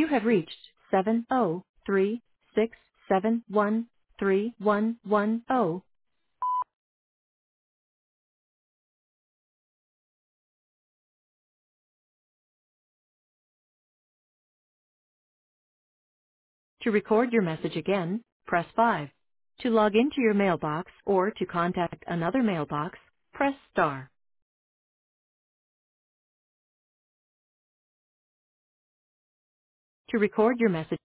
You have reached 703-671-3110. To record your message again, press 5. To log into your mailbox or to contact another mailbox, press star. To record your message